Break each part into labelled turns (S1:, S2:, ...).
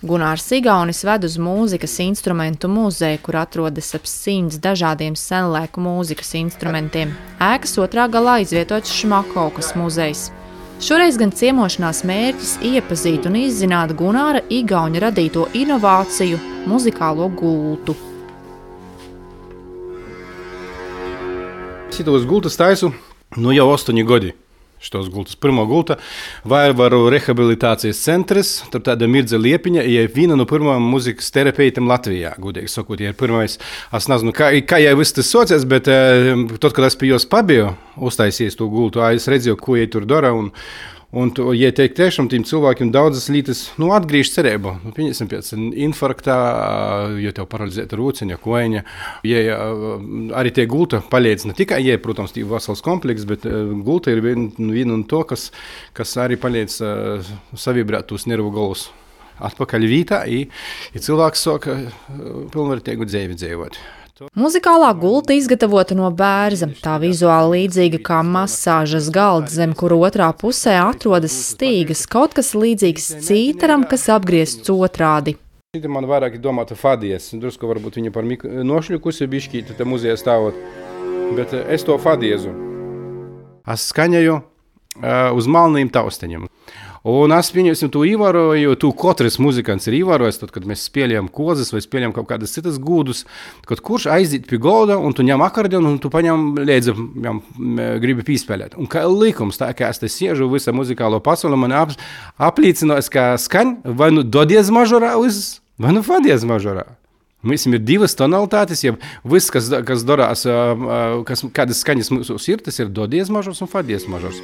S1: Gunārs Igaunis ved uz mūzikas instrumentu muzeju, kur atrodas ap 100 dažādiem senlaiku mūzikas instrumentiem. Ēkas otrā galā izvietots Šmakovkas muzejs. Šoreiz gan ciemošanās mērķis iepazīt un izzināt Gunāra Igauņa radīto inovāciju – muzikālo gultu.
S2: Šitos gultas taisu jau 8 gadi. Šitos gultas. Pirmo gulta Vairvaru rehabilitācijas centrs, tur tāda Mirdze Liepiņa, ja viena no pirmajām muzikas terapeitam Latvijā, gudīgi sakot, ja ir pirmais, es nezinu, kā jau viss tas socies, bet tad, kad es pie jos pabiju, uztaisies to gultu, es redzēju, ko jai tur dara, un ja teikt tiešām tiem cilvēkiem daudzas lietas, atgriež cerību. Pieņemsim pēc infarktā, ja tev paralizēta rūceņa, koiņa, ja arī tie gulta palīdz ne tikai, ja, protams, tie vesels kompleks, bet gulta ir viena un to, kas arī palīdz savibrāt tos nervu galus atpakaļ vītā, ja cilvēks sāka pilnvērtīgu dzīvi dzīvot.
S1: Muzikālā gulta izgatavota no bērza, tā vizuāli līdzīga kā masāžas galds, zem kura otrā pusē atrodas stīgas, kaut kas līdzīgs cītaram, kas apgriezts otrādi.
S2: Šī man vairāk domāta fadies, drusku varbūt viņa par nošļukusi bišķīti te muzejā stāvot, bet es to fadiezu. Es skaņēju uz malniem tausteņiem. Un es pieņemsim to īvaroju, tu katrs muzikants ir īvarojis, tad, kad mēs spēlējam kozas vai spēlējam kaut kādas citas gūdus, kad kurš aiziet pie golda un tu ņem akordeonu un tu paņem līdzi, gribi pīspēlēt. Un kā likums, tā kā es te siežu visa muzikālo pasauli, man aplīcinās, ka skaņ vai do diez mažorā vai fa diez mažorā. Mums ir divas tonalitātes, ja viss, kas darās, kādas skaņas mums ir, tas ir do diez mažors un fa diez mažors.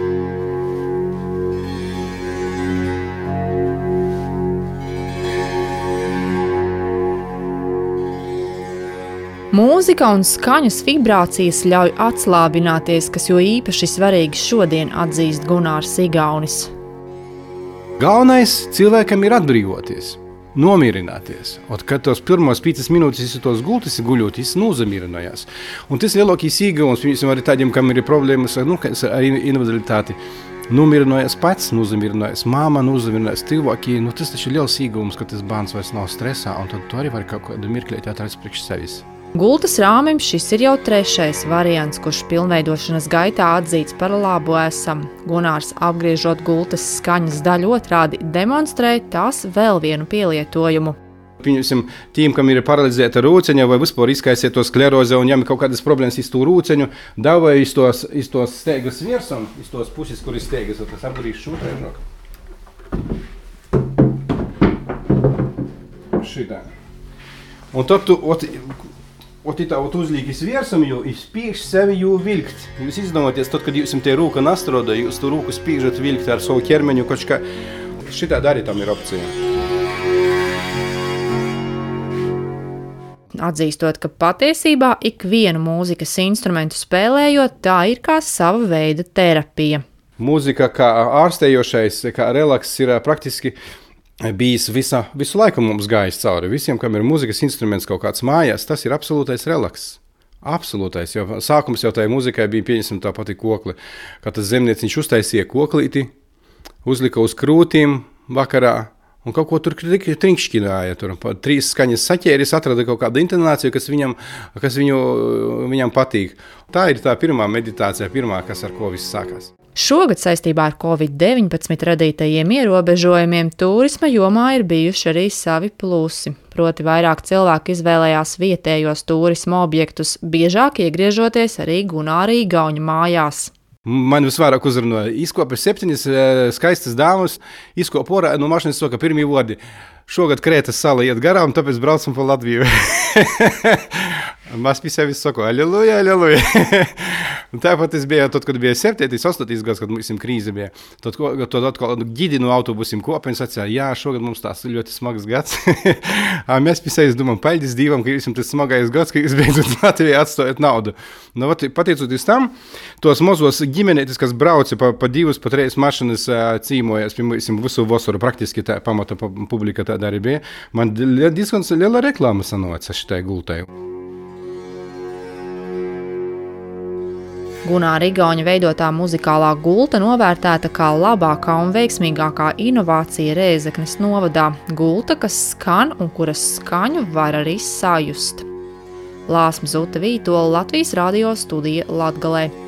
S1: Mūzika un skaņas vibrācijas ļauj atslābināties, kas jo īpaši svarīgi šodien atzīst Gunārs Igaunis.
S2: Galvenais cilvēkam ir atbrīvoties, nomierināties. Un, kad tos pirmos 5 minūtes tos gultas guļot, nozamierinājās. Un tas lielākais īgavums, piemēram, arī tādiem, kam ir problēmas ar invaliditāti, nomierinājās pats, nozamierinājās māma, nozamierinājās cilvēki. Tas taču ir liels īgavums, ka tas bērns vairs nav stresā, un tad tu arī vari kaut kādu mirklēti atrast priekš sevis.
S1: Gultas rāmim šis ir jau 3. variants, kurš pilnveidošanas gaitā atzīts par labu esam. Gunārs, apgriežot gultas skaņas daļu otrādi, demonstrē tās vēl vienu pielietojumu.
S2: Pieņemsim, tiem, kam ir paralizēta rūceņa vai vispār izkaisiet to skleroze un jām ir kaut kādas problēmas iz to rūceņu, davai iz tos steigas virsam, iz tos puses, kur ir steigas, tas apgrīž šūtrēžāk. Šitā. Un tad tu uzlīkis virsam, jo izspīgš sevi jū vilkt. Jūs izdomāties, tad, kad jūs te rūka nastroda, jūs tu rūku spīgžat vilkt ar savu ķermeņu, kočka. Šitā arī tam ir opcija.
S1: Atzīstot, ka patiesībā ikvienu mūzikas instrumentu spēlējot, tā ir kā sava veida terapija.
S2: Mūzika kā ārstējošais, kā relaks ir praktiski bijis visu laiku mums gājis cauri. Visiem, kam ir mūzikas instruments kaut kāds mājās, tas ir absolūtais relaks. Absolūtais, jo sākums jau tai mūzikai bija pieņemsim tā pati kokli. Kā tas zemnieciņš uztaisīja koklīti, uzlika uz krūtīm vakarā un kaut ko tur trinkšķināja. Tur 3 skaņas saķēris, atrada kaut kādu intonāciju, kas viņam patīk. Tā ir tā pirmā meditācija, kas ar ko viss sākās.
S1: Šogad saistībā ar Covid-19 radītajiem ierobežojumiem turisma jomā ir bijuši arī savi plusi. Proti vairāk cilvēku izvēlējās vietējos turisma objektus, biežāk iegriežoties arī Gunāra Igauņa mājās.
S2: Man visvairāk uzrunāja, izkopa 7 skaistas dāmas, izkopa orā no mašinas soka pirmie vodi. Šogad Krētas sala iet garām, tāpēc braucam pa Latviju. Mēs pie sevis saku, aleluja, aleluja. Tāpat es biju, tad, kad bija 7. 8. gads, kad mums krīze bija. Tad atkal ģidi no autobusiem kopien sacīja, jā, šogad mums tās ļoti smags gads. Mēs pie sevis domājam, paldies Dievam, ka jums tas smagais gads, ka jūs beidzot Latvijā atstājat naudu. Pateicoties tam, tos mozos ģimenētis, kas brauca pa 2, pa 3 mašinas cīmojas, piemēram, visu vasaru praktiski tā pamata publika tāda arī bija, man diezgan liela reklāma sanāca šitai gultai.
S1: Gunāra Igauņa veidotā muzikālā gulta novērtēta kā labākā un veiksmīgākā inovācija Rēzeknes novadā. Gulta, kas skan un kuras skaņu var arī sajust. Lāsma Zuta Vītola, Latvijas radio studija Latgalē.